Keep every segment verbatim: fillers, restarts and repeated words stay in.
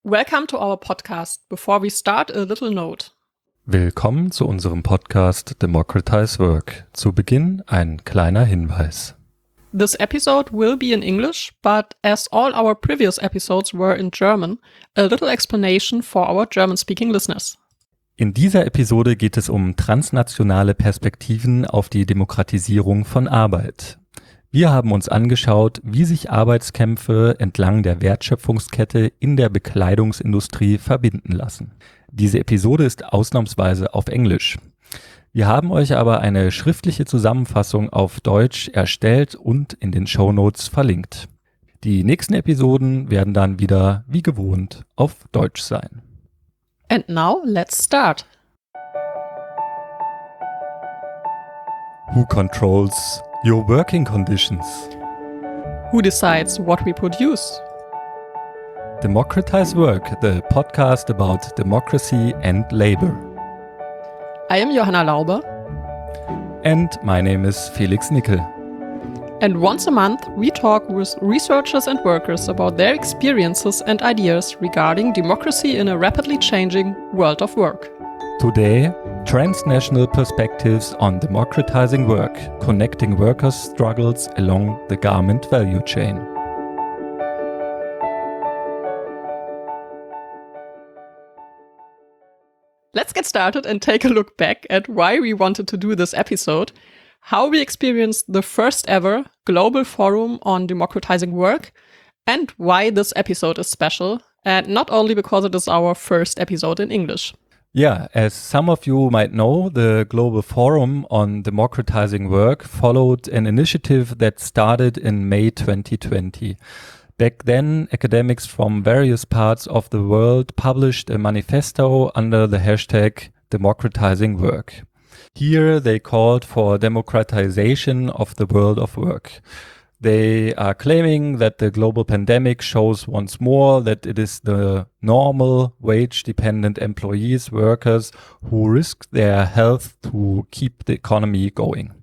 Welcome to our podcast. Before we start, a little note. Willkommen zu unserem Podcast Democratize Work. Zu Beginn ein kleiner Hinweis. This episode will be in English, but as all our previous episodes were in German, a little explanation for our German-speaking listeners. In dieser Episode geht es um transnationale Perspektiven auf die Demokratisierung von Arbeit. Wir haben uns angeschaut, wie sich Arbeitskämpfe entlang der Wertschöpfungskette in der Bekleidungsindustrie verbinden lassen. Diese Episode ist ausnahmsweise auf Englisch. Wir haben euch aber eine schriftliche Zusammenfassung auf Deutsch erstellt und in den Shownotes verlinkt. Die nächsten Episoden werden dann wieder, wie gewohnt, auf Deutsch sein. And now let's start. Who controls your working conditions? Who decides what we produce? Democratize Work, the podcast about democracy and labor. I am Johanna Lauber. And my name is Felix Nickel. And once a month we talk with researchers and workers about their experiences and ideas regarding democracy in a rapidly changing world of work. Today, transnational perspectives on democratizing work, connecting workers' struggles along the garment value chain. Let's get started and take a look back at why we wanted to do this episode, how we experienced the first ever Global Forum on Democratizing Work, and why this episode is special, and not only because it is our first episode in English. Yeah, as some of you might know, the Global Forum on Democratizing Work followed an initiative that started in May twenty twenty. Back then, academics from various parts of the world published a manifesto under the hashtag Democratizing Work. Here they called for democratization of the world of work. They are claiming that the global pandemic shows once more that it is the normal wage-dependent employees, workers, who risk their health to keep the economy going.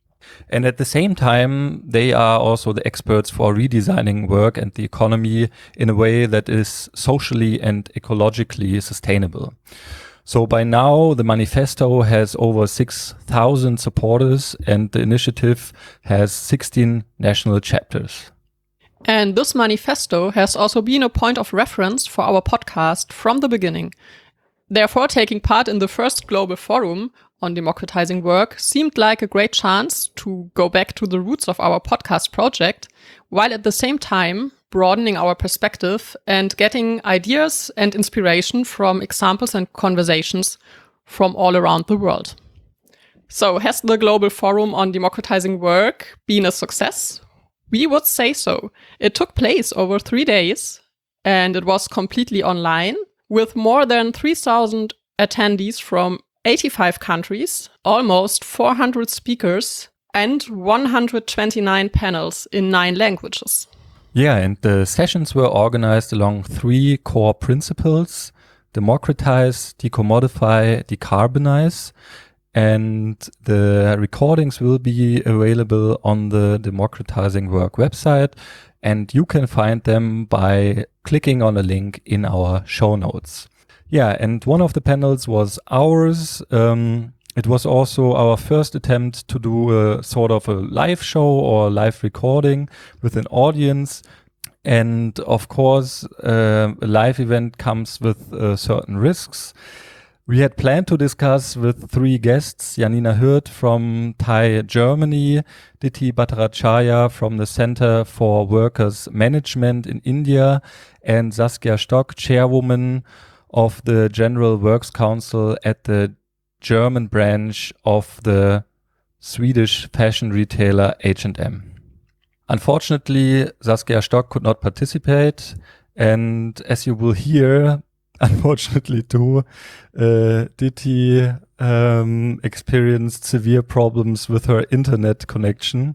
And at the same time, they are also the experts for redesigning work and the economy in a way that is socially and ecologically sustainable. So by now, the manifesto has over six thousand supporters and the initiative has sixteen national chapters. And this manifesto has also been a point of reference for our podcast from the beginning. Therefore, taking part in the first Global Forum on Democratizing Work seemed like a great chance to go back to the roots of our podcast project, while at the same time broadening our perspective and getting ideas and inspiration from examples and conversations from all around the world. So, has the Global Forum on Democratizing Work been a success? We would say so. It took place over three days and it was completely online with more than three thousand attendees from eighty-five countries, almost four hundred speakers, and one hundred twenty-nine panels in nine languages. Yeah, and the sessions were organized along three core principles: democratize, decommodify, decarbonize. And the recordings will be available on the Democratizing Work website, and you can find them by clicking on a link in our show notes. Yeah, and one of the panels was ours. Um, it was also our first attempt to do a sort of a live show or live recording with an audience. And of course, uh, a live event comes with uh, certain risks. We had planned to discuss with three guests: Janina Hirt from Thai Germany, Diti Bhattacharya from the Center for Workers Management in India, and Saskia Stock, chairwoman of the General Works Council at the German branch of the Swedish fashion retailer H and M. Unfortunately, Saskia Stock could not participate, and as you will hear, unfortunately too, uh, Diti um, experienced severe problems with her internet connection.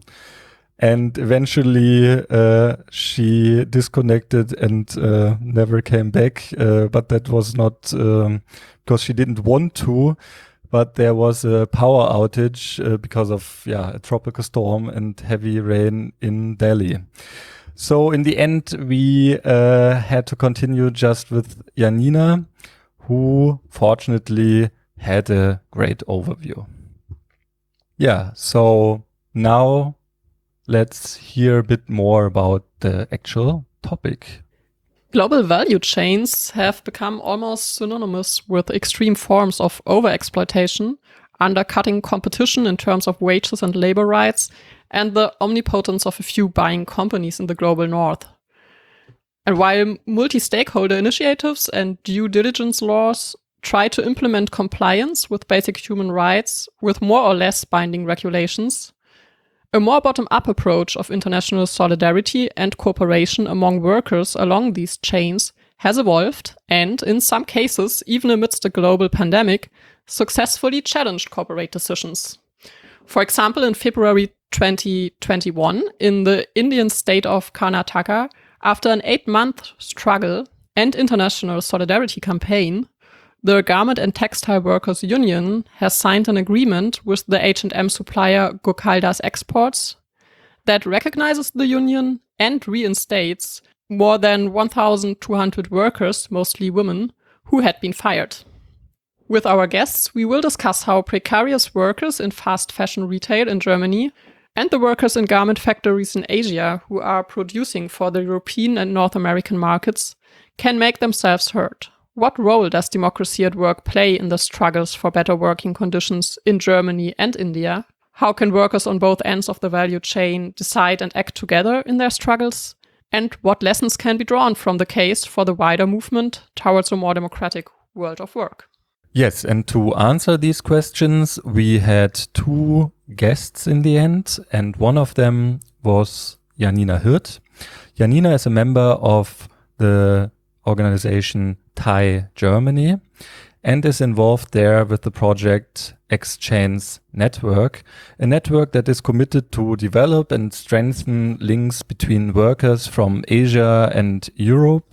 And eventually uh, she disconnected and uh, never came back. Uh, but that was not um, because she didn't want to, but there was a power outage uh, because of yeah a tropical storm and heavy rain in Delhi. So in the end, we uh, had to continue just with Janina, who fortunately had a great overview. Yeah, so now let's hear a bit more about the actual topic. Global value chains have become almost synonymous with extreme forms of overexploitation, undercutting competition in terms of wages and labor rights, and the omnipotence of a few buying companies in the global north. And while multi-stakeholder initiatives and due diligence laws try to implement compliance with basic human rights with more or less binding regulations, a more bottom-up approach of international solidarity and cooperation among workers along these chains has evolved and, in some cases, even amidst a global pandemic, successfully challenged corporate decisions. For example, in February twenty twenty-one, in the Indian state of Karnataka, after an eight-month struggle and international solidarity campaign, the Garment and Textile Workers Union has signed an agreement with the H and M supplier Gokaldas Exports that recognizes the union and reinstates more than one thousand two hundred workers, mostly women, who had been fired. With our guests, we will discuss how precarious workers in fast fashion retail in Germany and the workers in garment factories in Asia who are producing for the European and North American markets can make themselves heard. What role does democracy at work play in the struggles for better working conditions in Germany and India? How can workers on both ends of the value chain decide and act together in their struggles? And what lessons can be drawn from the case for the wider movement towards a more democratic world of work? Yes, and to answer these questions, we had two guests in the end, and one of them was Janina Hirt. Janina is a member of the organization T A I Germany and is involved there with the project X-Chains Network, a network that is committed to develop and strengthen links between workers from Asia and Europe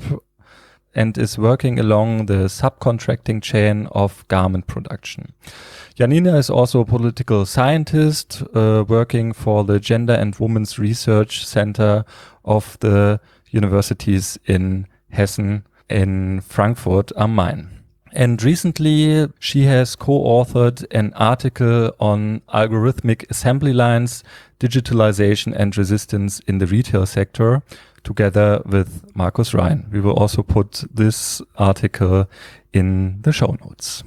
and is working along the subcontracting chain of garment production. Janina is also a political scientist uh, working for the Gender and Women's Research Center of the universities in Hessen in Frankfurt am Main. And recently she has co-authored an article on algorithmic assembly lines, digitalization and resistance in the retail sector, together with Markus Rhein. We will also put this article in the show notes.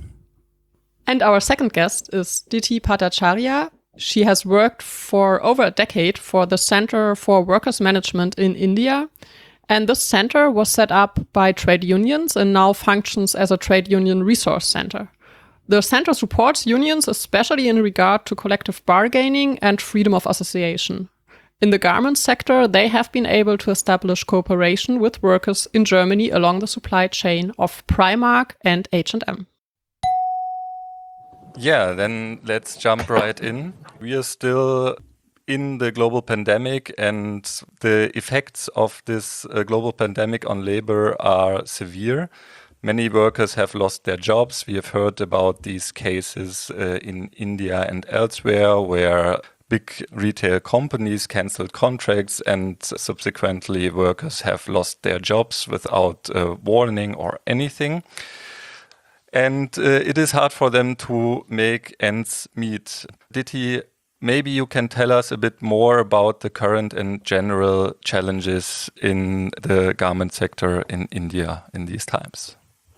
And our second guest is Diti Bhattacharya. She has worked for over a decade for the Center for Workers' Management in India. And this center was set up by trade unions and now functions as a trade union resource center. The center supports unions, especially in regard to collective bargaining and freedom of association. In the garment sector, they have been able to establish cooperation with workers in Germany along the supply chain of Primark and H and M. Yeah, then let's jump right in. We are still in the global pandemic, and the effects of this uh, global pandemic on labor are severe. Many workers have lost their jobs. We have heard about these cases uh, in India and elsewhere where big retail companies canceled contracts and subsequently workers have lost their jobs without uh, warning or anything. And uh, it is hard for them to make ends meet. Diti, maybe you can tell us a bit more about the current and general challenges in the garment sector in India in these times.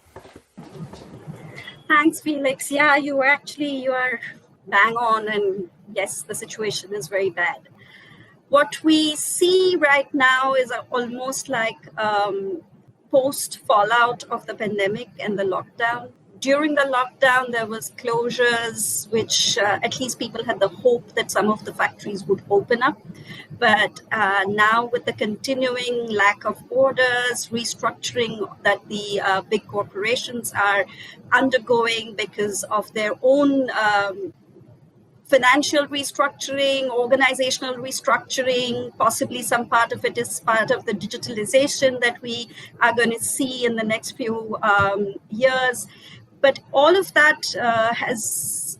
Thanks, Felix. Yeah, you actually, you are bang on, and yes, the situation is very bad. What we see right now is a, almost like um, post-fallout of the pandemic and the lockdown. During the lockdown, there was closures, which uh, at least people had the hope that some of the factories would open up. But uh, now with the continuing lack of orders, restructuring that the uh, big corporations are undergoing because of their own um, financial restructuring, organizational restructuring, possibly some part of it is part of the digitalization that we are going to see in the next few um, years. But all of that uh, has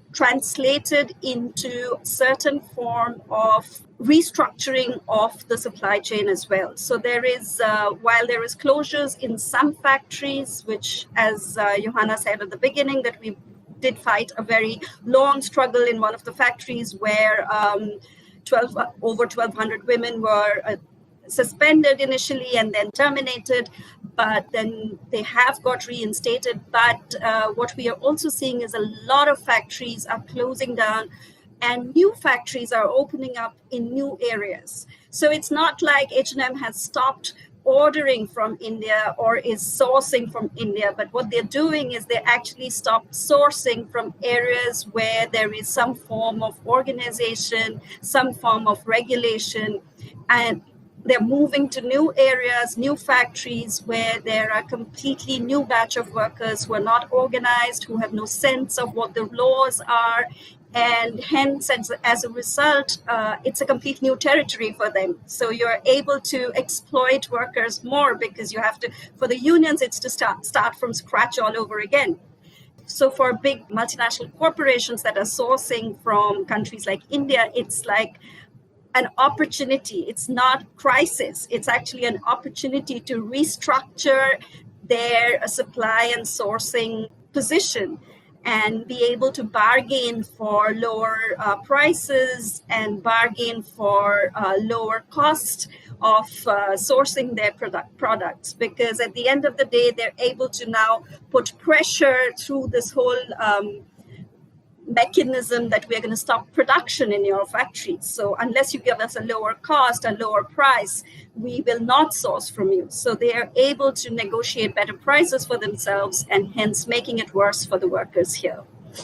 translated into certain form of restructuring of the supply chain as well. So there is, uh, while there is closures in some factories, which as uh, Johanna said at the beginning, that we did fight a very long struggle in one of the factories where um, twelve over twelve hundred women were uh, suspended initially and then terminated, but then they have got reinstated. But uh, what we are also seeing is a lot of factories are closing down and new factories are opening up in new areas. So it's not like H and M has stopped ordering from India or is sourcing from India, but what they're doing is they actually stopped sourcing from areas where there is some form of organization, some form of regulation, and they're moving to new areas, new factories where there are completely new batch of workers who are not organized, who have no sense of what the laws are. And hence, as, as a result, uh, it's a complete new territory for them. So you're able to exploit workers more because you have to, for the unions, it's to start, start from scratch all over again. So for big multinational corporations that are sourcing from countries like India, it's like an opportunity. It's not crisis. It's actually an opportunity to restructure their supply and sourcing position and be able to bargain for lower uh, prices and bargain for uh, lower cost of uh, sourcing their product products. Because at the end of the day, they're able to now put pressure through this whole um, mechanism that we're going to stop production in your factories. So unless you give us a lower cost, a lower price, we will not source from you. So they are able to negotiate better prices for themselves and hence making it worse for the workers here.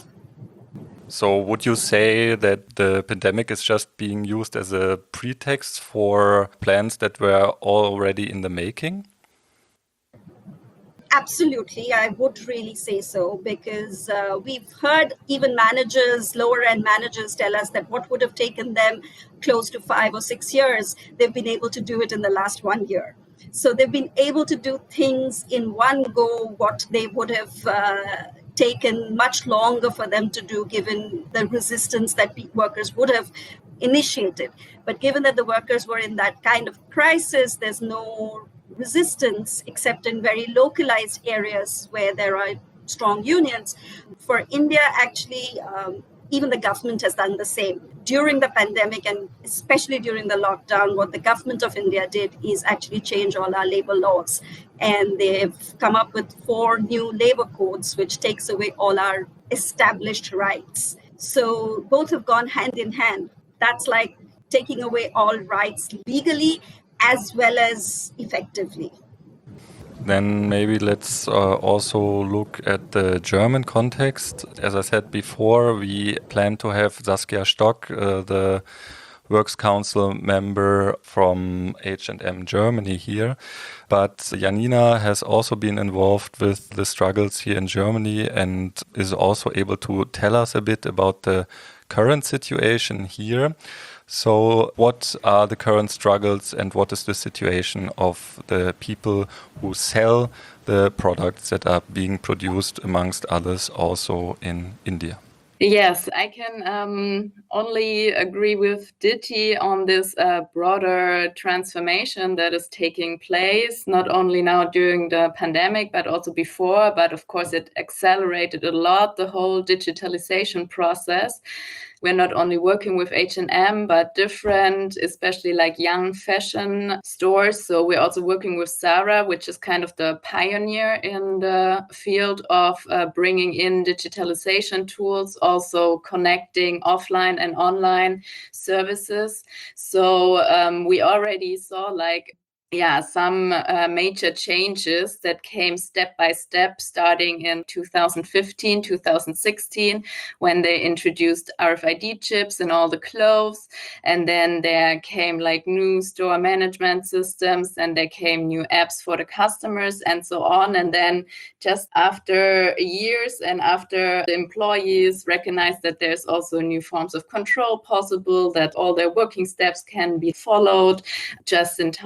So would you say that the pandemic is just being used as a pretext for plans that were already in the making? Absolutely, I would really say so, because uh, we've heard even managers, lower end managers tell us that what would have taken them close to five or six years, they've been able to do it in the last one year. So they've been able to do things in one go, what they would have uh, taken much longer for them to do, given the resistance that workers would have initiated. But given that the workers were in that kind of crisis, there's no resistance except in very localized areas where there are strong unions. For India, actually, um, even the government has done the same. During the pandemic and especially during the lockdown, what the government of India did is actually change all our labor laws. And they've come up with four new labor codes, which takes away all our established rights. So both have gone hand in hand. That's like taking away all rights legally as well as effectively. Then maybe let's uh, also look at the German context. As I said before, we plan to have Saskia Stock, uh, the Works Council member from H and M Germany here. But Janina has also been involved with the struggles here in Germany and is also able to tell us a bit about the current situation here. So what are the current struggles and what is the situation of the people who sell the products that are being produced, amongst others, also in India? Yes, I can um, only agree with Diti on this uh, broader transformation that is taking place, not only now during the pandemic, but also before. But of course, it accelerated a lot, the whole digitalization process. We're not only working with H and M, but different, especially like young fashion stores. So we're also working with Zara, which is kind of the pioneer in the field of uh, bringing in digitalization tools, also connecting offline and online services. So um, we already saw like Yeah, some uh, major changes that came step by step starting in two thousand fifteen, two thousand sixteen, when they introduced R F I D chips in all the clothes. And then there came like new store management systems, and there came new apps for the customers and so on. And then just after years and after the employees recognized that there's also new forms of control possible, that all their working steps can be followed just in time,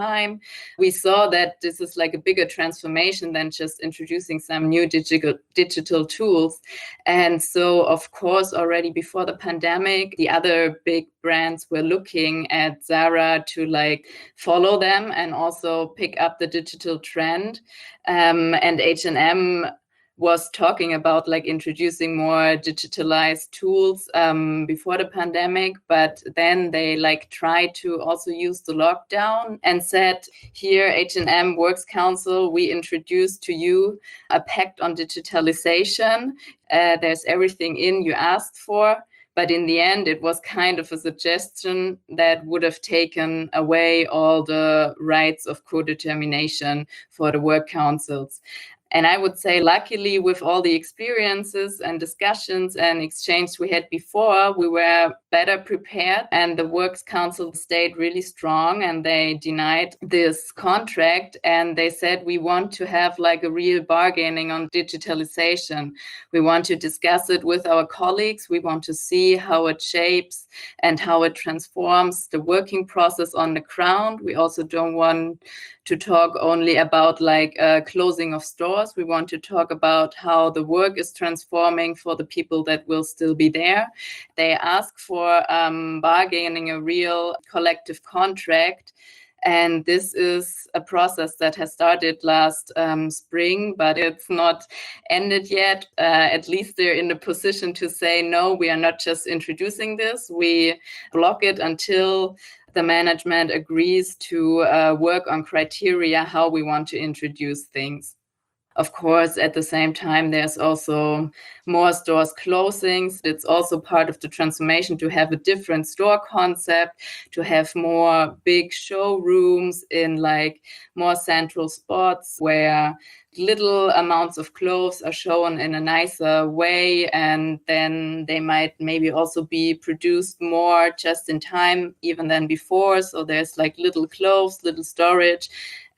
we saw that this is like a bigger transformation than just introducing some new digital digital tools. And so, of course, already before the pandemic, the other big brands were looking at Zara to like follow them and also pick up the digital trend. Um, and H and M was talking about like introducing more digitalized tools um, before the pandemic, but then they like tried to also use the lockdown and said, here, H and M Works Council, we introduced to you a pact on digitalization. Uh, there's everything in you asked for. But in the end, it was kind of a suggestion that would have taken away all the rights of co-determination for the work councils. And I would say, luckily, with all the experiences and discussions and exchanges we had before, we were better prepared, and the Works Council stayed really strong, and they denied this contract. And they said, we want to have like a real bargaining on digitalization. We want to discuss it with our colleagues. We want to see how it shapes and how it transforms the working process on the ground. We also don't want to talk only about like uh, closing of stores. We want to talk about how the work is transforming for the people that will still be there. They ask for um, bargaining a real collective contract. And this is a process that has started last um, spring, but it's not ended yet. Uh, at least they're in the position to say, no, we are not just introducing this. We block it until the management agrees to uh, work on criteria how we want to introduce things. Of course, at the same time, there's also more stores closings. It's also part of the transformation to have a different store concept, to have more big showrooms in like more central spots where little amounts of clothes are shown in a nicer way, and then they might maybe also be produced more just in time even than before. So there's like little clothes, little storage,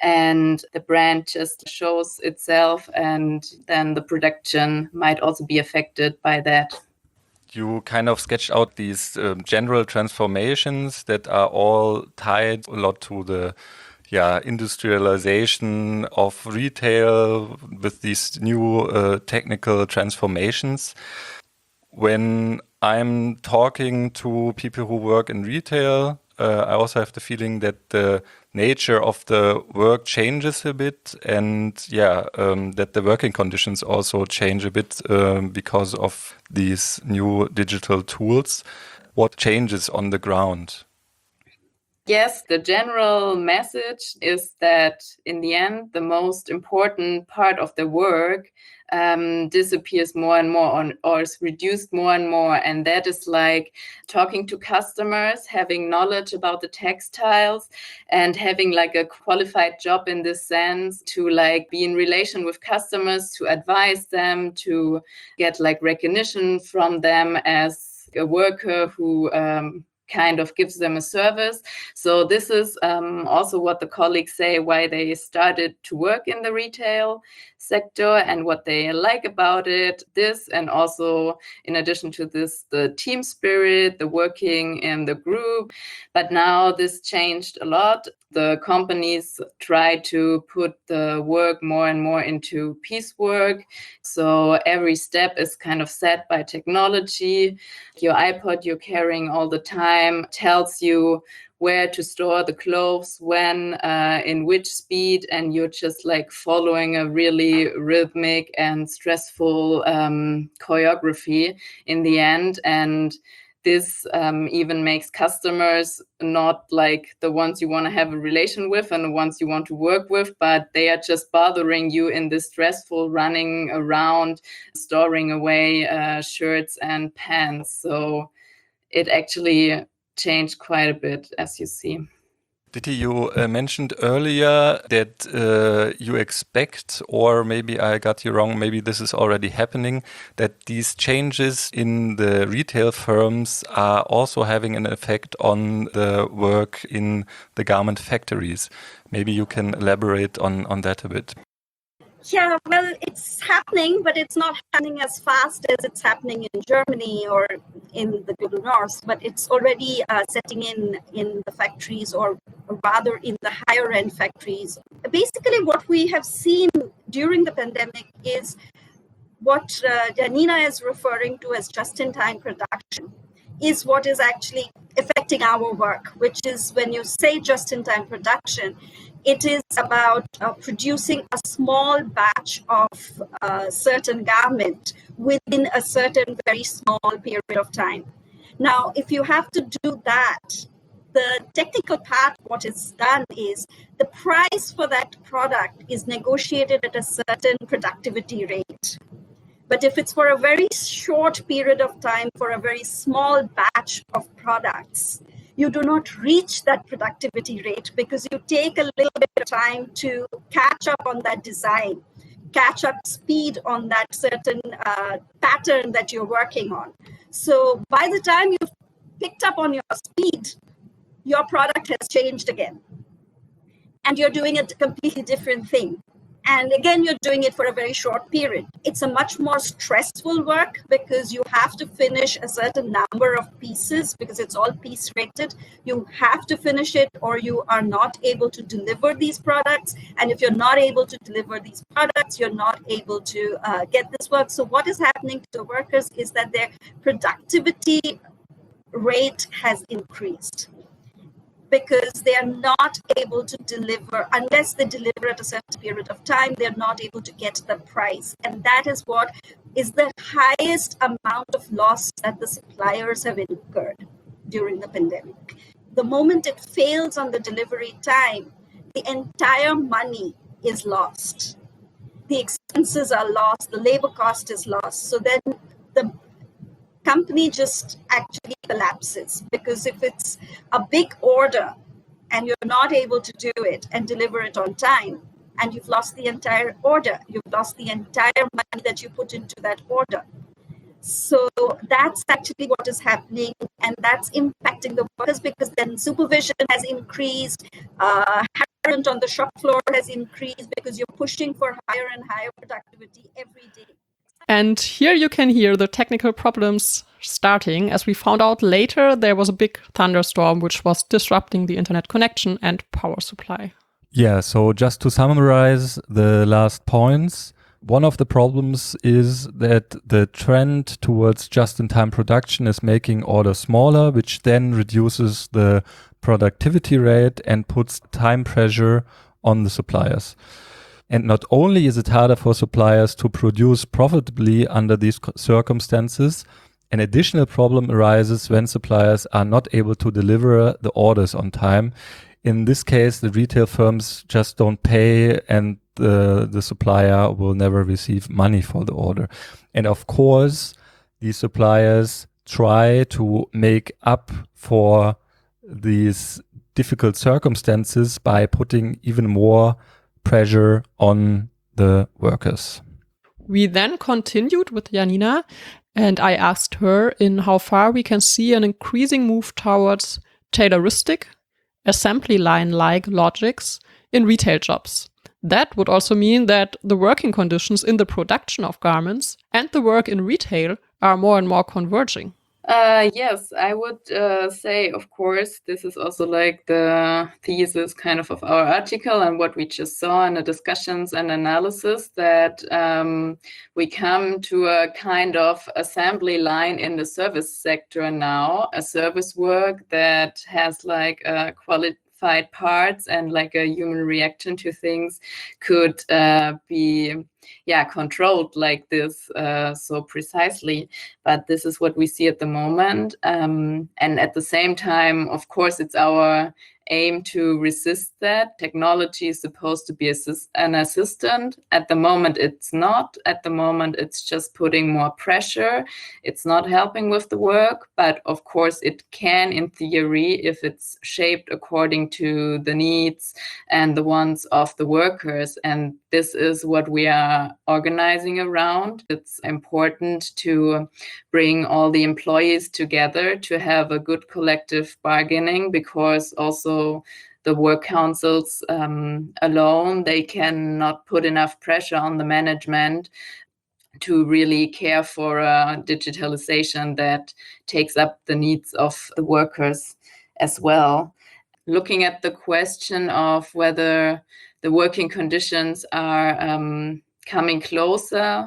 and the brand just shows itself, and then the production might also be affected by that. You kind of sketched out these um, general transformations that are all tied a lot to the yeah, industrialization of retail with these new uh, technical transformations. When I'm talking to people who work in retail, uh, I also have the feeling that the nature of the work changes a bit, and yeah, um, that the working conditions also change a bit um, because of these new digital tools. What changes on the ground? Yes, the general message is that in the end, the most important part of the work um, disappears more and more on, or is reduced more and more. And that is like talking to customers, having knowledge about the textiles, and having like a qualified job in this sense to like be in relation with customers, to advise them, to get like recognition from them as a worker who um, kind of gives them a service. So this is um, also what the colleagues say, why they started to work in the retail sector and what they like about it. This, and also in addition to this, the team spirit, the working in the group. But now this changed a lot. The companies try to put the work more and more into piecework. So every step is kind of set by technology. Your iPod you're carrying all the time tells you where to store the clothes, when, uh, in which speed, and you're just like following a really rhythmic and stressful um, choreography in the end. And this um, even makes customers not like the ones you want to have a relation with and the ones you want to work with, but they are just bothering you in this stressful running around, storing away uh, shirts and pants. So it actually changed quite a bit, as you see. Didi, you uh, mentioned earlier that uh, you expect, or maybe I got you wrong, maybe this is already happening, that these changes in the retail firms are also having an effect on the work in the garment factories. Maybe you can elaborate on, on that a bit. Yeah, well, it's happening, but it's not happening as fast as it's happening in Germany or in the global north, but it's already uh, setting in in the factories or rather in the higher end factories. Basically, what we have seen during the pandemic is what uh, Janina is referring to as just-in-time production is what is actually affecting our work, which is when you say just-in-time production, it is about uh, producing a small batch of a certain garment within a certain very small period of time. Now, if you have to do that, the technical part, what is done is the price for that product is negotiated at a certain productivity rate. But if it's for a very short period of time, for a very small batch of products, you do not reach that productivity rate because you take a little bit of time to catch up on that design, catch up speed on that certain uh, pattern that you're working on. So by the time you've picked up on your speed, your product has changed again. And you're doing a completely different thing. And again, you're doing it for a very short period. It's a much more stressful work because you have to finish a certain number of pieces because it's all piece rated. You have to finish it or you are not able to deliver these products. And if you're not able to deliver these products, you're not able to uh, get this work. So what is happening to the workers is that their productivity rate has increased, because they are not able to deliver, unless they deliver at a certain period of time, they're not able to get the price. And that is what is the highest amount of loss that the suppliers have incurred during the pandemic. The moment it fails on the delivery time, the entire money is lost. The expenses are lost, the labor cost is lost. So then the company just actually collapses, because if it's a big order and you're not able to do it and deliver it on time, and you've lost the entire order, you've lost the entire money that you put into that order. So that's actually what is happening, and that's impacting the workers, because then supervision has increased, uh, harassment on the shop floor has increased, because you're pushing for higher and higher productivity every day. And here you can hear the technical problems starting. As we found out later, there was a big thunderstorm which was disrupting the internet connection and power supply. Yeah, so just to summarize the last points, one of the problems is that the trend towards just-in-time production is making orders smaller, which then reduces the productivity rate and puts time pressure on the suppliers. And not only is it harder for suppliers to produce profitably under these circumstances, an additional problem arises when suppliers are not able to deliver the orders on time. In this case, the retail firms just don't pay, and the, the supplier will never receive money for the order. And of course, these suppliers try to make up for these difficult circumstances by putting even more pressure on the workers. We then continued with Janina, and I asked her in how far we can see an increasing move towards Tayloristic, assembly line-like logics in retail jobs. That would also mean that the working conditions in the production of garments and the work in retail are more and more converging. Uh, yes, I would uh, say, of course, this is also like the thesis kind of of our article and what we just saw in the discussions and analysis, that um, we come to a kind of assembly line in the service sector now, a service work that has like a quality parts and like a human reaction to things could uh, be yeah controlled like this uh, so precisely. But this is what we see at the moment, um, and at the same time, of course, it's our aim to resist that. Technology is supposed to be assist- an assistant. At the moment, it's not. At the moment, it's just putting more pressure. It's not helping with the work, but of course, it can, in theory, if it's shaped according to the needs and the wants of the workers. And this is what we are organizing around. It's important to bring all the employees together to have a good collective bargaining, because also the work councils um, alone, they cannot put enough pressure on the management to really care for a digitalization that takes up the needs of the workers as well. looking at the question of whether the working conditions are um, coming closer,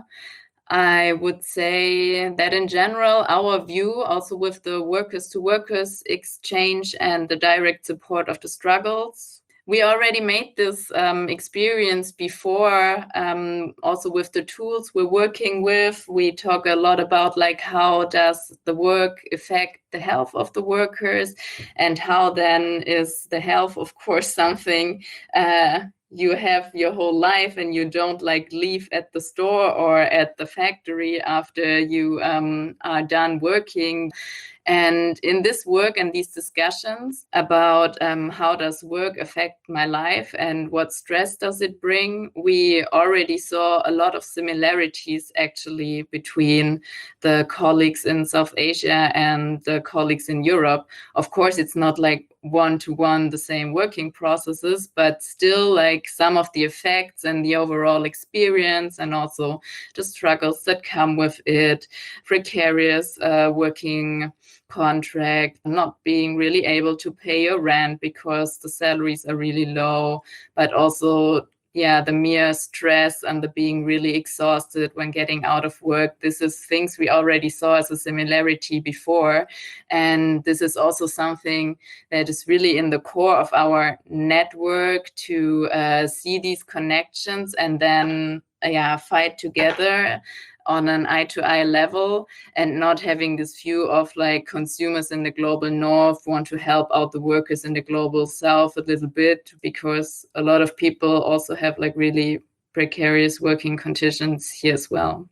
I would say that in general, our view, also with the workers to workers exchange and the direct support of the struggles, we already made this um, experience before, um, also with the tools we're working with. We talk a lot about like how does the work affect the health of the workers, and how then is the health, of course, something uh, you have your whole life and you don't like leave at the store or at the factory after you um, are done working. And in this work and these discussions about um, how does work affect my life and what stress does it bring, we already saw a lot of similarities actually between the colleagues in South Asia and the colleagues in Europe. Of course, it's not like one-to-one the same working processes, but still like some of the effects and the overall experience and also the struggles that come with it, precarious uh, working contract, not being really able to pay your rent because the salaries are really low, but also yeah, the mere stress and the being really exhausted when getting out of work. This is things we already saw as a similarity before. And this is also something that is really in the core of our network to uh, see these connections and then uh, yeah, fight together on an eye-to-eye level, and not having this view of like consumers in the global north want to help out the workers in the global south a little bit, because a lot of people also have like really precarious working conditions here as well.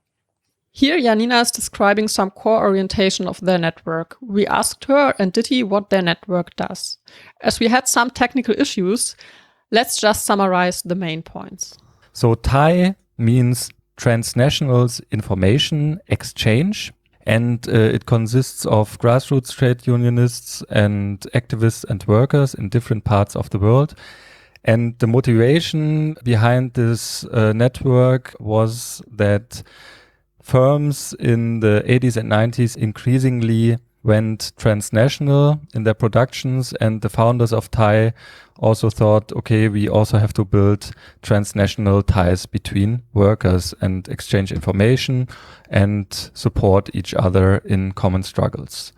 Here, Janina is describing some core orientation of their network. We asked her and Ditti what their network does. As we had some technical issues, let's just summarize the main points. So T I E means Transnational Information Exchange, and uh, it consists of grassroots trade unionists and activists and workers in different parts of the world. And the motivation behind this uh, network was that firms in the eighties and nineties increasingly went transnational in their productions, and the founders of T I E also thought, okay, we also have to build transnational ties between workers and exchange information and support each other in common struggles.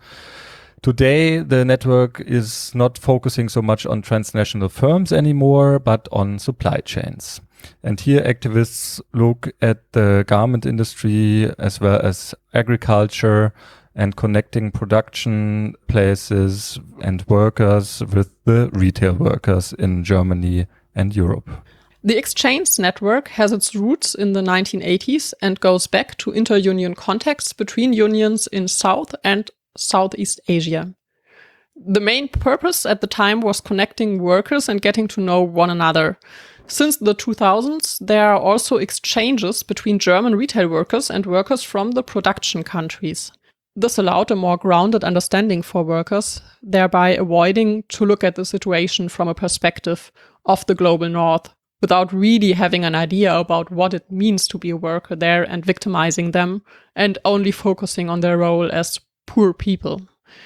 Today, the network is not focusing so much on transnational firms anymore, but on supply chains. And here activists look at the garment industry as well as agriculture and connecting production places and workers with the retail workers in Germany and Europe. The exchange network has its roots in the nineteen eighties and goes back to inter-union contacts between unions in South and Southeast Asia. The main purpose at the time was connecting workers and getting to know one another. Since the two thousands, there are also exchanges between German retail workers and workers from the production countries. This allowed a more grounded understanding for workers, thereby avoiding to look at the situation from a perspective of the global north, without really having an idea about what it means to be a worker there and victimizing them, and only focusing on their role as poor people.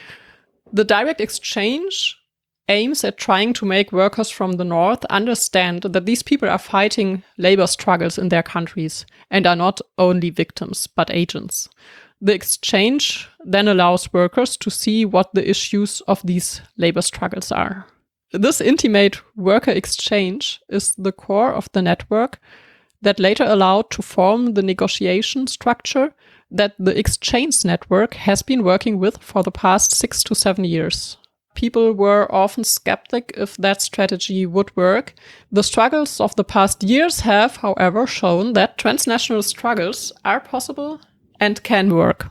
The direct exchange aims at trying to make workers from the north understand that these people are fighting labor struggles in their countries and are not only victims, but agents. The exchange then allows workers to see what the issues of these labor struggles are. This intimate worker exchange is the core of the network that later allowed to form the negotiation structure that the exchange network has been working with for the past six to seven years. People were often skeptic if that strategy would work. The struggles of the past years have, however, shown that transnational struggles are possible and can work.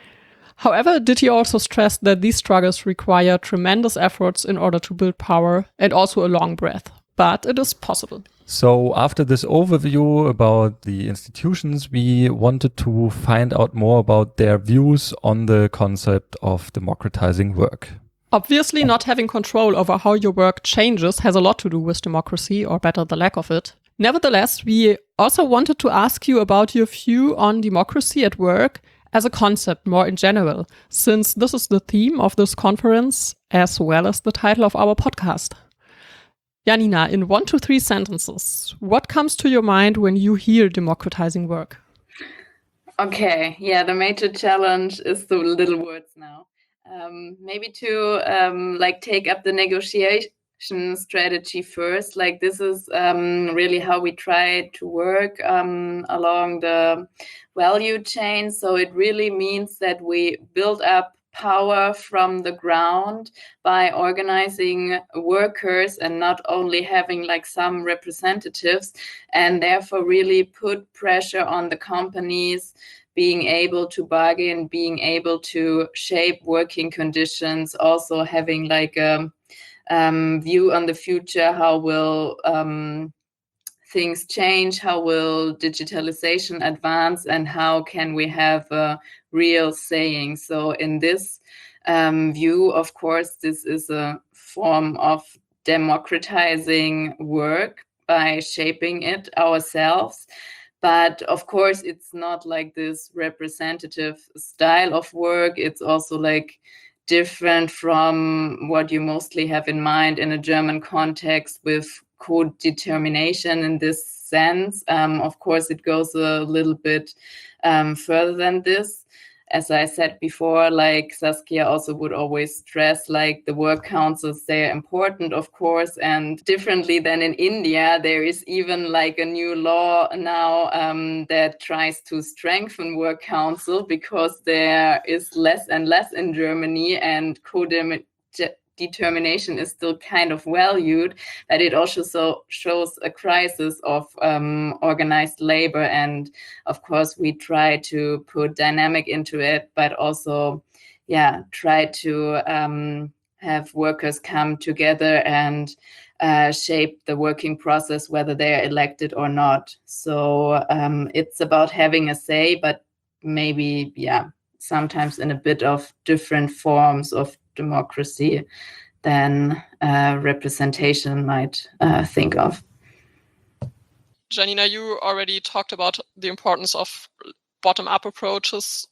However, Ditti also stressed that these struggles require tremendous efforts in order to build power and also a long breath. But it is possible. So after this overview about the institutions, we wanted to find out more about their views on the concept of democratizing work. Obviously, not having control over how your work changes has a lot to do with democracy, or better, the lack of it. Nevertheless, we also wanted to ask you about your view on democracy at work as a concept more in general, since this is the theme of this conference as well as the title of our podcast. Janina, in one to three sentences, what comes to your mind when you hear democratizing work? Okay, yeah, the major challenge is the little words now. Um, maybe to um, like take up the negotiation strategy first. Like this is um, really how we try to work um, along the value chain. So it really means that we build up power from the ground by organizing workers and not only having like some representatives, and therefore really put pressure on the companies being able to bargain, being able to shape working conditions, also having like a um, view on the future. How will um, things change? How will digitalization advance? And how can we have a real saying? So in this um, view, of course, this is a form of democratizing work by shaping it ourselves. But of course, it's not like this representative style of work. It's also like different from what you mostly have in mind in a German context with co-determination in this sense. Um, of course, it goes a little bit um, further than this. As I said before, like Saskia also would always stress, like the work councils, they're important, of course, and differently than in India, there is even like a new law now um, that tries to strengthen work council because there is less and less in Germany, and co-determination determination is still kind of valued, that it also so shows a crisis of um, organized labor. And of course, we try to put dynamic into it, but also, yeah, try to um, have workers come together and uh, shape the working process, whether they're elected or not. So um, it's about having a say, but maybe, yeah, sometimes in a bit of different forms of democracy than uh, representation might uh, think of. Janina, you already talked about the importance of bottom-up approaches,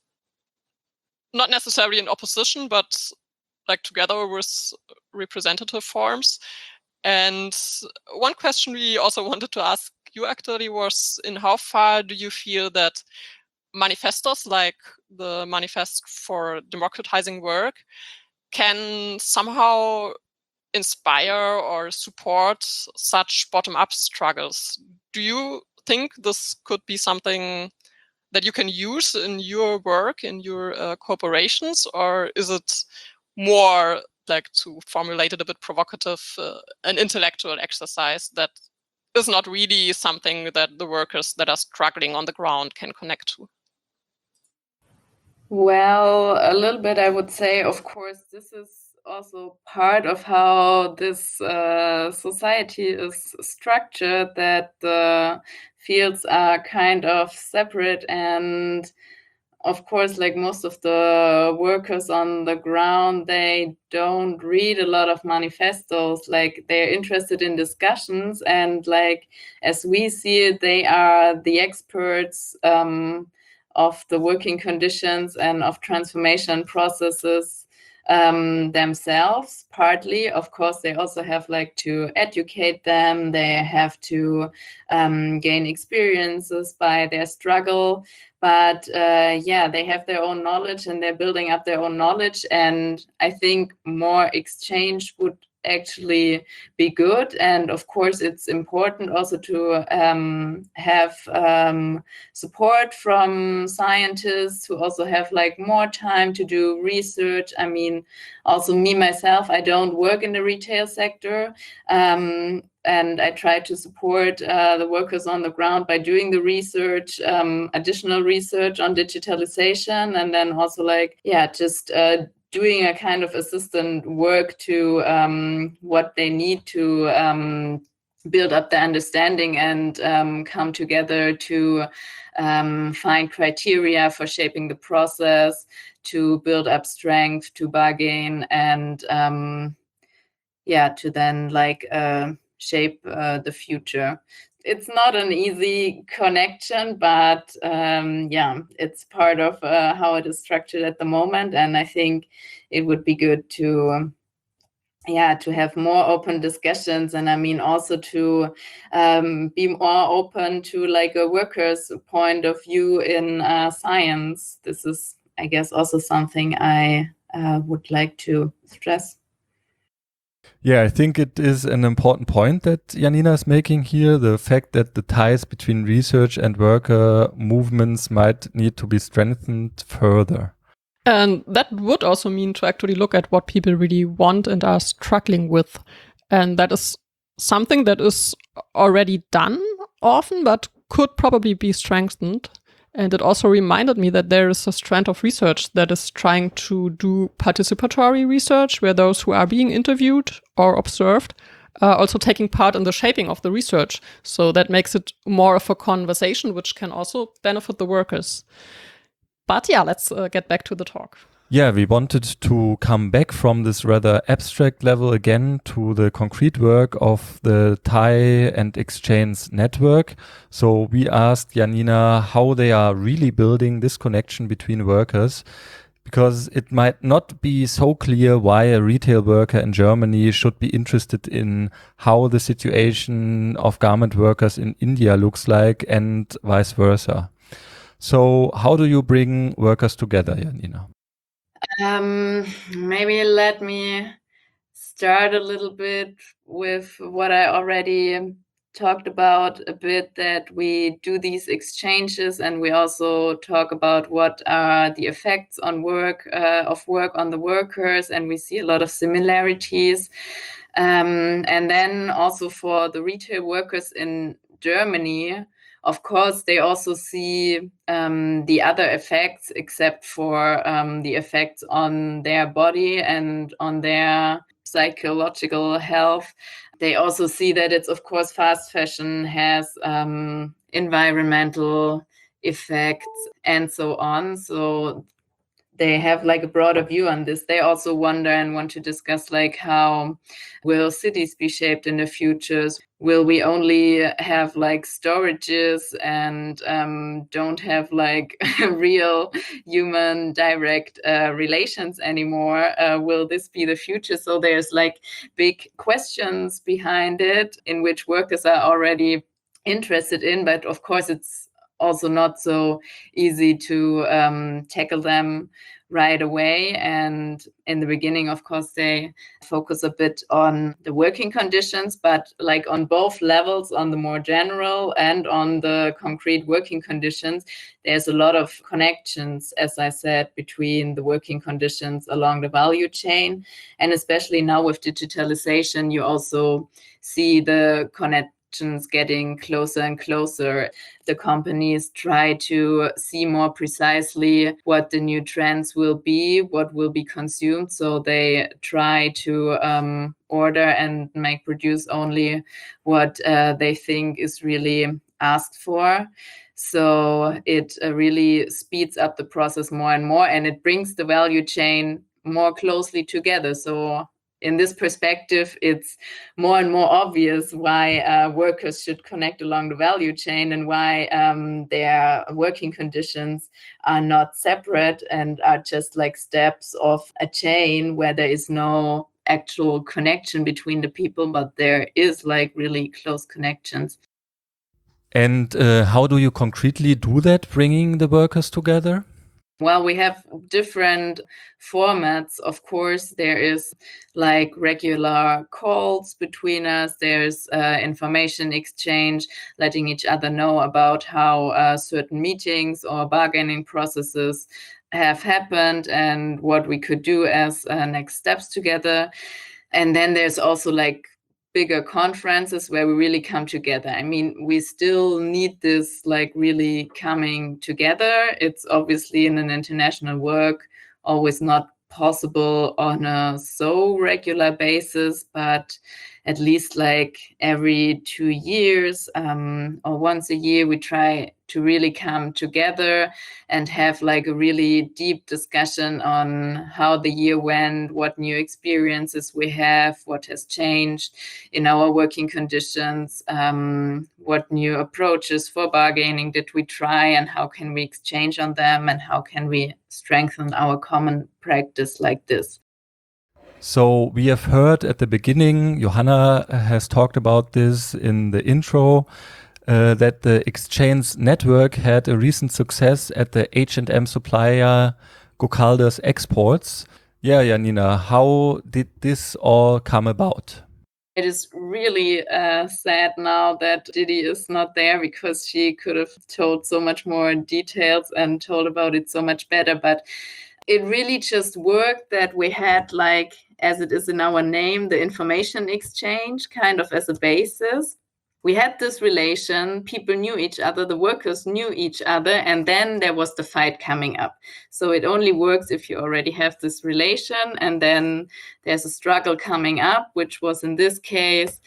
not necessarily in opposition, but like together with representative forms. And one question we also wanted to ask you actually was, in how far do you feel that manifestos like the Manifest for Democratizing Work can somehow inspire or support such bottom-up struggles? Do you think this could be something that you can use in your work, in your uh, corporations, or is it more, like, to formulate it a bit provocative, uh, an intellectual exercise that is not really something that the workers that are struggling on the ground can connect to? Well, a little bit, I would say. Of course, this is also part of how this uh, society is structured, that the fields are kind of separate. And of course, like most of the workers on the ground, they don't read a lot of manifestos. Like, they're interested in discussions, and like as we see it, they are the experts um, of the working conditions and of transformation processes um, themselves. Partly, of course, they also have like to educate them. They have to um, gain experiences by their struggle. But uh, yeah, they have their own knowledge and they're building up their own knowledge. And I think more exchange would actually be good. And of course, it's important also to um, have um, support from scientists who also have like more time to do research. I mean, also me, myself, I don't work in the retail sector. Um, And I try to support uh, the workers on the ground by doing the research, um, additional research on digitalization, and then also like, yeah, just uh, doing a kind of assistant work to um, what they need to um, build up the understanding and um, come together to um, find criteria for shaping the process, to build up strength, to bargain, and um, yeah, to then like uh, shape uh, the future. it's not an easy connection, but um, yeah, it's part of uh, how it is structured at the moment. And I think it would be good to, um, yeah, to have more open discussions. And I mean, also to um, be more open to like a worker's point of view in uh, science. This is, I guess, also something I uh, would like to stress. Yeah, I think it is an important point that Janina is making here, the fact that the ties between research and worker movements might need to be strengthened further. And that would also mean to actually look at what people really want and are struggling with. And that is something that is already done often, but could probably be strengthened. And it also reminded me that there is a strand of research that is trying to do participatory research, where those who are being interviewed or observed are also taking part in the shaping of the research. So that makes it more of a conversation, which can also benefit the workers. But yeah, let's uh, get back to the talk. Yeah, we wanted to come back from this rather abstract level again to the concrete work of the tie and exchange network. So we asked Janina how they are really building this connection between workers, because it might not be so clear why a retail worker in Germany should be interested in how the situation of garment workers in India looks like and vice versa. So how do you bring workers together, Janina? Um, maybe let me start a little bit with what I already talked about a bit, that we do these exchanges and we also talk about what are the effects on work uh, of work on the workers, and we see a lot of similarities. Um, and then also for the retail workers in Germany, of course, they also see um, the other effects, except for um, the effects on their body and on their psychological health. They also see that it's, of course, fast fashion has um, environmental effects and so on. So they have like a broader view on this. They also wonder and want to discuss like how will cities be shaped in the futures? Will we only have like storages and um, don't have like real human direct uh, relations anymore? Uh, will this be the future? So there's like big questions behind it in which workers are already interested in, but of course it's also not so easy to um, tackle them right away. And in the beginning, of course, they focus a bit on the working conditions, but like on both levels, on the more general and on the concrete working conditions, there's a lot of connections, as I said, between the working conditions along the value chain. And especially now with digitalization, you also see the connect getting closer and closer. The companies try to see more precisely what the new trends will be, what will be consumed. So they try to um, order and make produce only what uh, they think is really asked for. So it uh, really speeds up the process more and more, and it brings the value chain more closely together. So in this perspective, it's more and more obvious why uh, workers should connect along the value chain and why um, their working conditions are not separate and are just like steps of a chain where there is no actual connection between the people, but there is like really close connections. And uh, how do you concretely do that, bringing the workers together? Well, we have different formats. Of course, there is like regular calls between us. There's uh, information exchange, letting each other know about how uh, certain meetings or bargaining processes have happened and what we could do as uh, next steps together. And then there's also like bigger conferences where we really come together. I mean, we still need this like really coming together. It's obviously in an international work always not possible on a so regular basis, but at least like every two years um, or once a year, we try to really come together and have like a really deep discussion on how the year went, what new experiences we have, what has changed in our working conditions, um, what new approaches for bargaining did we try, and how can we exchange on them, and how can we strengthen our common practice like this. So we have heard at the beginning, Johanna has talked about this in the intro, uh, that the exchange network had a recent success at the H and M supplier Gokalders Exports. Yeah, Janina, how did this all come about? It is really uh, sad now that Didi is not there, because she could have told so much more details and told about it so much better. But it really just worked that we had, like, as it is in our name, the information exchange kind of as a basis. We had this relation, people knew each other, the workers knew each other, and then there was the fight coming up. So it only works if you already have this relation, and then there's a struggle coming up, which was in this case,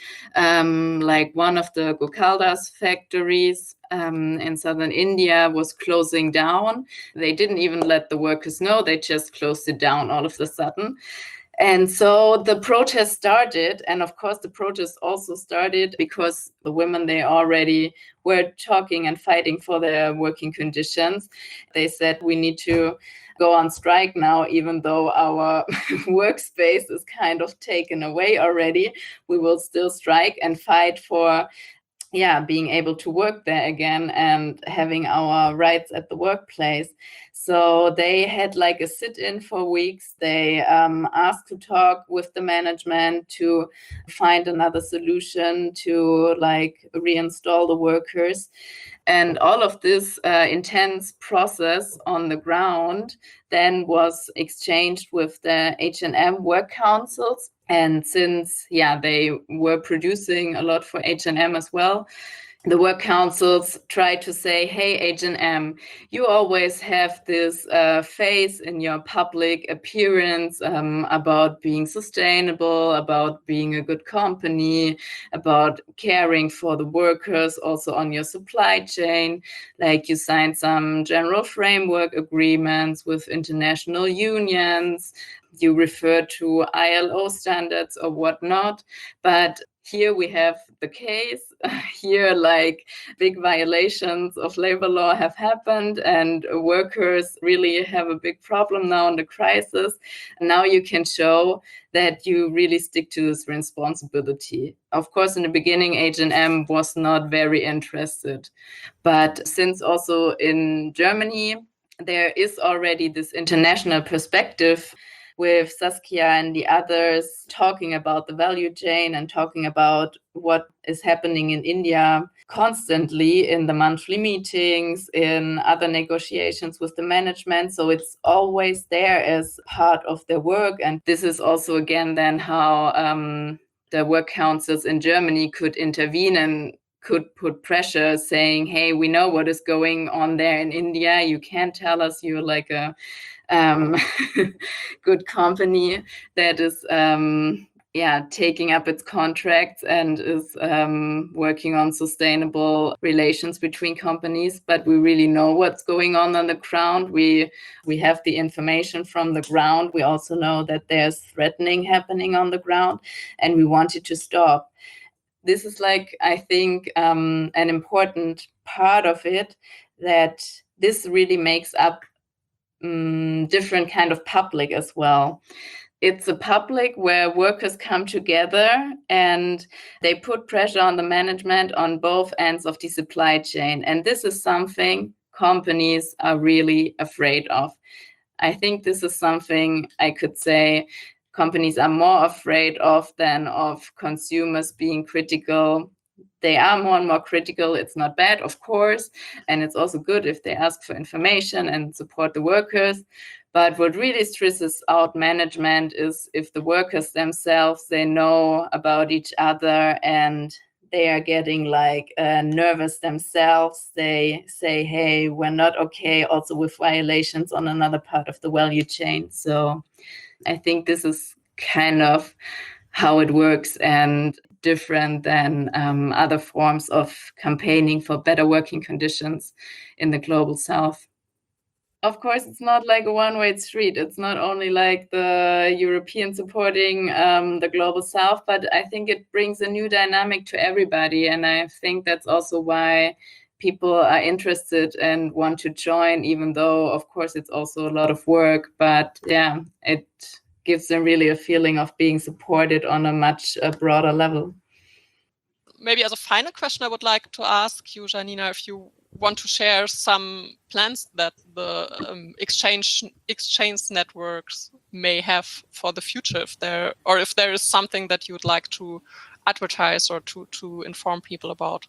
um, like one of the Gokalders factories um, in southern India was closing down. They didn't even let the workers know, they just closed it down all of a sudden. And so the protest started, and of course the protest also started because the women, they already were talking and fighting for their working conditions. They said, we need to go on strike now, even though our workspace is kind of taken away already. We will still strike and fight for yeah, being able to work there again and having our rights at the workplace. So they had like a sit-in for weeks. They um, asked to talk with the management to find another solution to like reinstall the workers. And all of this uh, intense process on the ground then was exchanged with the H and M work councils. And since, yeah, they were producing a lot for H and M as well, the work councils tried to say, hey, H and M, you always have this uh, face in your public appearance um, about being sustainable, about being a good company, about caring for the workers, also on your supply chain. Like you signed some general framework agreements with international unions, you refer to I L O standards or whatnot, but here we have the case. Here, like, big violations of labor law have happened, and workers really have a big problem now in the crisis. And now you can show that you really stick to this responsibility. Of course, in the beginning, H and M was not very interested. But since also in Germany, there is already this international perspective with Saskia and the others talking about the value chain and talking about what is happening in India constantly in the monthly meetings, in other negotiations with the management. So it's always there as part of their work. And this is also, again, then how um, the work councils in Germany could intervene and could put pressure saying, hey, we know what is going on there in India. You can't tell us you're like a um, good company that is um, yeah, taking up its contracts and is um, working on sustainable relations between companies. But we really know what's going on on the ground. We we have the information from the ground. We also know that there's threatening happening on the ground, and we want it to stop. This is like, I think, um, an important part of it, that this really makes up um, different kind of public as well. It's a public where workers come together and they put pressure on the management on both ends of the supply chain. And this is something companies are really afraid of. I think this is something I could say companies are more afraid of than of consumers being critical. They are more and more critical. It's not bad, of course. And it's also good if they ask for information and support the workers. But what really stresses out management is if the workers themselves, they know about each other and they are getting like uh, nervous themselves. They say, hey, we're not okay, also with violations on another part of the value chain. So I think this is kind of how it works. And different than um, other forms of campaigning for better working conditions in the global south. Of course, it's not like a one-way street. It's not only like the European supporting um, the global south, but I think it brings a new dynamic to everybody. And I think that's also why people are interested and want to join, even though, of course, it's also a lot of work. But yeah, it gives them really a feeling of being supported on a much uh, broader level. Maybe as a final question, I would like to ask you, Janina, if you want to share some plans that the um, exchange exchange networks may have for the future, if there or if there is something that you would like to advertise or to to inform people about.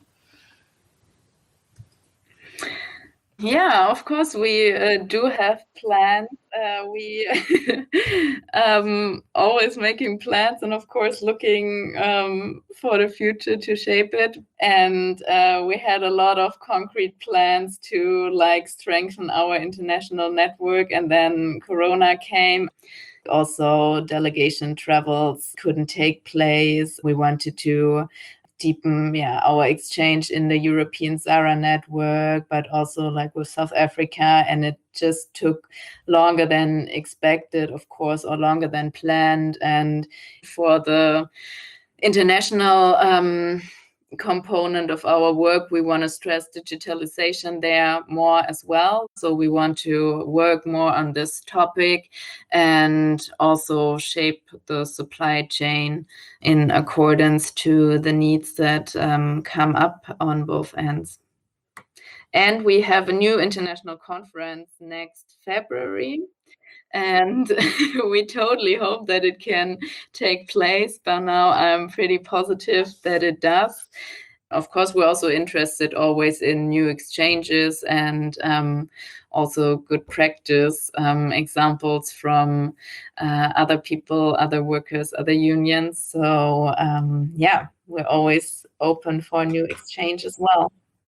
Yeah, of course, we uh, do have plans. Uh, we um, always making plans and, of course, looking um, for the future to shape it. And uh, we had a lot of concrete plans to like strengthen our international network. And then Corona came. Also, delegation travels couldn't take place. We wanted to deepen yeah, our exchange in the European Zara network, but also like with South Africa. And it just took longer than expected, of course, or longer than planned. And for the international um, component of our work, we want to stress digitalization there more as well. So we want to work more on this topic and also shape the supply chain in accordance to the needs that um, come up on both ends. And we have a new international conference next February. And we totally hope that it can take place. But now I'm pretty positive that it does. Of course, we're also interested always in new exchanges and um, also good practice um, examples from uh, other people, other workers, other unions. So um, yeah, we're always open for new exchange as well.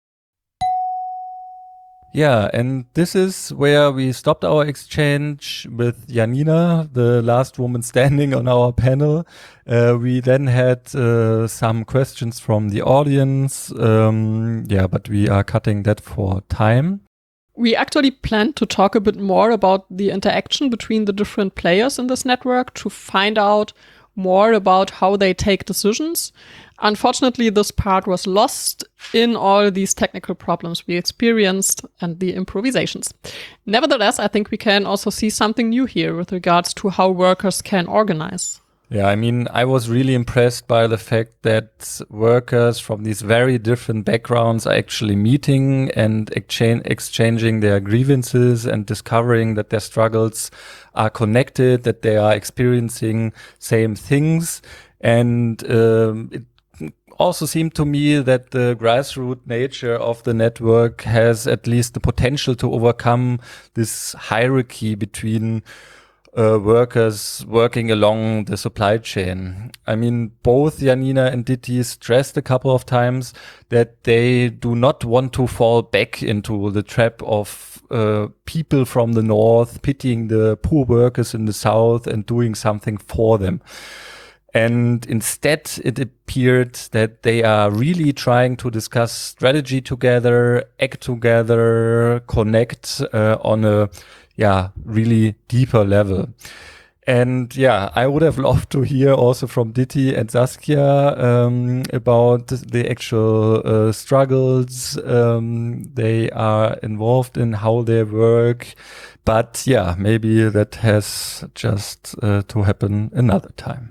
Yeah, and this is where we stopped our exchange with Janina, the last woman standing on our panel. Uh, we then had uh, some questions from the audience. Um, yeah, but we are cutting that for time. We actually planned to talk a bit more about the interaction between the different players in this network to find out more about how they take decisions. Unfortunately, this part was lost in all these technical problems we experienced and the improvisations. Nevertheless, I think we can also see something new here with regards to how workers can organize. Yeah, I mean, I was really impressed by the fact that workers from these very different backgrounds are actually meeting and exchange, exchanging their grievances and discovering that their struggles are connected, that they are experiencing same things. And um, it also seemed to me that the grassroots nature of the network has at least the potential to overcome this hierarchy between Uh, workers working along the supply chain. I mean, both Janina and Diti stressed a couple of times that they do not want to fall back into the trap of uh, people from the north pitying the poor workers in the south and doing something for them. And instead, it appeared that they are really trying to discuss strategy together, act together, connect uh, on a yeah, really deeper level. And yeah, I would have loved to hear also from Diti and Saskia um, about the actual uh, struggles um, they are involved in, how they work. But yeah, maybe that has just uh, to happen another time.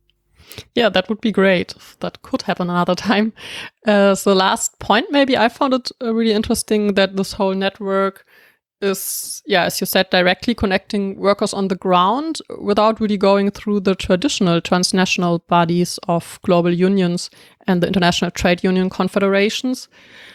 Yeah, that would be great. That could happen another time. Uh, so last point, maybe I found it uh, really interesting that this whole network is, yeah, as you said, directly connecting workers on the ground without really going through the traditional transnational bodies of global unions and the international trade union confederations.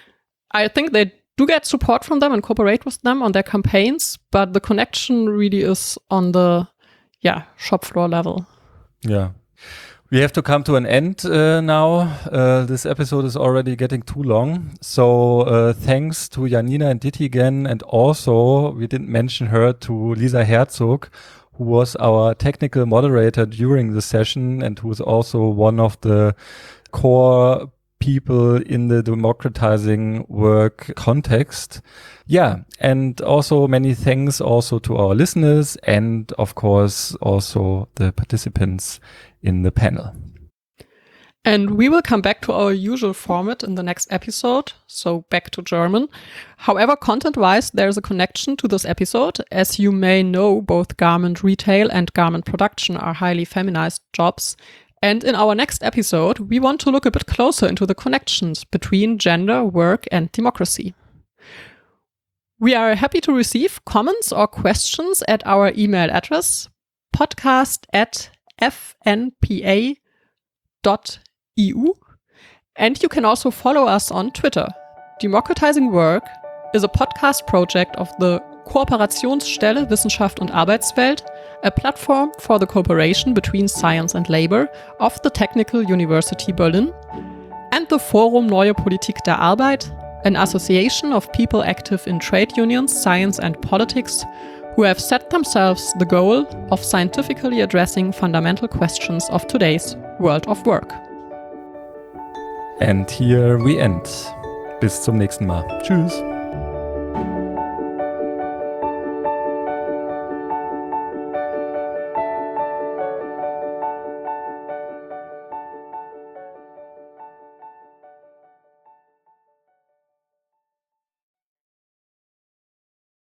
I think they do get support from them and cooperate with them on their campaigns, but the connection really is on the, yeah, shop floor level. Yeah. We have to come to an end uh, now. Uh, this episode is already getting too long. So uh, thanks to Janina and Diti again. And also, we didn't mention her, to Lisa Herzog, who was our technical moderator during the session and who is also one of the core people in the democratizing work context. Yeah, and also many thanks also to our listeners and of course also the participants in the panel. And we will come back to our usual format in the next episode, so back to German. However, content-wise, there's a connection to this episode. As you may know, both garment retail and garment production are highly feminized jobs. And in our next episode, we want to look a bit closer into the connections between gender, work, and democracy. We are happy to receive comments or questions at our email address, podcast at f n p a dot e u. And you can also follow us on Twitter. Democratizing Work is a podcast project of the Kooperationsstelle Wissenschaft und Arbeitswelt, a platform for the cooperation between science and labor of the Technical University Berlin, and the Forum Neue Politik der Arbeit, an association of people active in trade unions, science and politics, who have set themselves the goal of scientifically addressing fundamental questions of today's world of work. And here we end. Bis zum nächsten Mal. Tschüss.